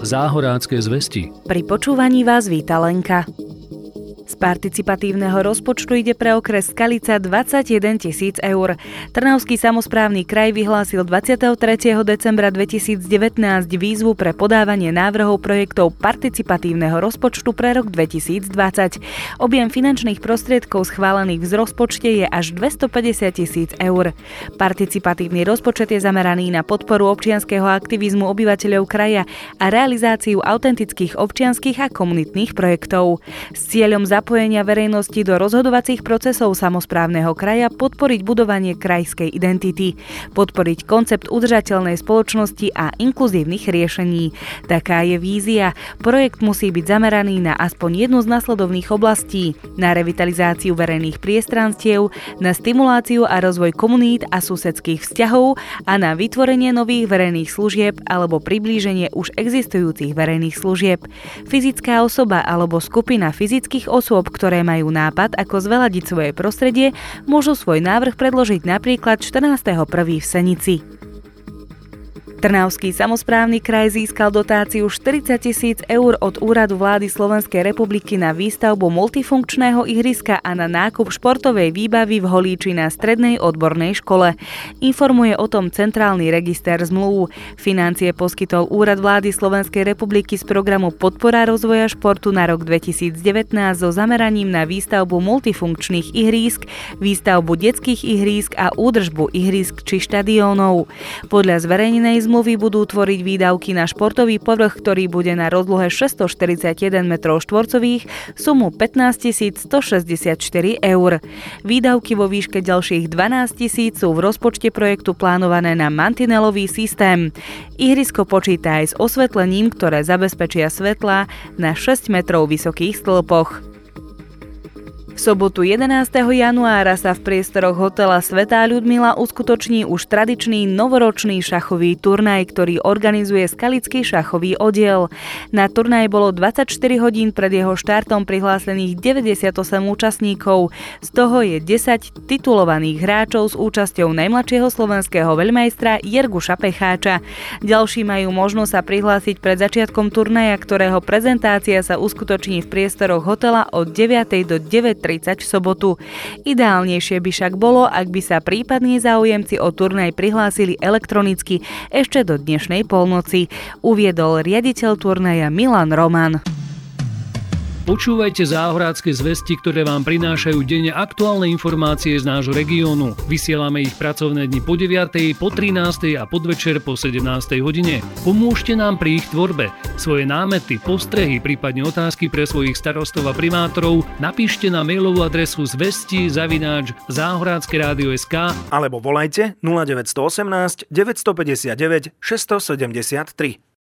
Záhorácké zvesti. Pri počúvaní vás víta Lenka. Z participatívneho rozpočtu ide pre okres Skalica 21 000 eur. Trnavský samosprávny kraj vyhlásil 23. decembra 2019 výzvu pre podávanie návrhov projektov participatívneho rozpočtu pre rok 2020. Objem finančných prostriedkov schválených v rozpočte je až 250 000 eur. Participatívny rozpočet je zameraný na podporu občianskeho aktivizmu obyvateľov kraja a realizáciu autentických občianskych a komunitných projektov. S cieľom zapojenia verejnosti do rozhodovacích procesov samosprávneho kraja podporiť budovanie krajskej identity, podporiť koncept udržateľnej spoločnosti a inkluzívnych riešení. Taká je vízia. Projekt musí byť zameraný na aspoň jednu z nasledovných oblastí: na revitalizáciu verejných priestranstiev, na stimuláciu a rozvoj komunít a susedských vzťahov a na vytvorenie nových verejných služieb alebo priblíženie už existujúcich verejných služieb. Fyzická osoba alebo skupina fyzických osôb, ktoré majú nápad, ako zveladiť svoje prostredie, môžu svoj návrh predložiť napríklad 14.1. v Senici. Trnavský samosprávny kraj získal dotáciu 40 000 eur od Úradu vlády Slovenskej republiky na výstavbu multifunkčného ihriska a na nákup športovej výbavy v Holíči na strednej odbornej škole. Informuje o tom Centrálny register zmluv. Financie poskytol Úrad vlády Slovenskej republiky z programu Podpora rozvoja športu na rok 2019 so zameraním na výstavbu multifunkčných ihrísk, výstavbu detských ihrísk a údržbu ihrísk či štadiónov. Podľa zverejnenej zmluvy budú tvoriť výdavky na športový povrch, ktorý bude na rozlohe 641 m2, sumu 15 164 eur. Výdavky vo výške ďalších 12 000 sú v rozpočte projektu plánované na mantinelový systém. Ihrisko počíta aj s osvetlením, ktoré zabezpečia svetlá na 6 metrov vysokých stĺpoch. V sobotu 11. januára sa v priestoroch hotela Svätá Ľudmila uskutoční už tradičný novoročný šachový turnaj, ktorý organizuje Skalický šachový oddiel. Na turnaj bolo 24 hodín pred jeho štartom prihlásených 98 účastníkov, z toho je 10 titulovaných hráčov s účasťou najmladšieho slovenského veľmajstra Jerguša Pecháča. Ďalší majú možnosť sa prihlásiť pred začiatkom turnaja, ktorého prezentácia sa uskutoční v priestoroch hotela od 9. do 9:30 v sobotu. Ideálnejšie by však bolo, ak by sa prípadní záujemci o turnaj prihlásili elektronicky ešte do dnešnej polnoci, uviedol riaditeľ turnaja Milan Roman. Počúvajte Záhorácké zvesti, ktoré vám prinášajú denne aktuálne informácie z nášho regiónu. Vysielame ich pracovné dni po 9., po 13. a podvečer po 17. hodine. Pomôžte nám pri ich tvorbe. Svoje námety, postrehy, prípadne otázky pre svojich starostov a primátorov napíšte na mailovú adresu zvesti@záhorackeradio.sk alebo volajte 0918 959 673.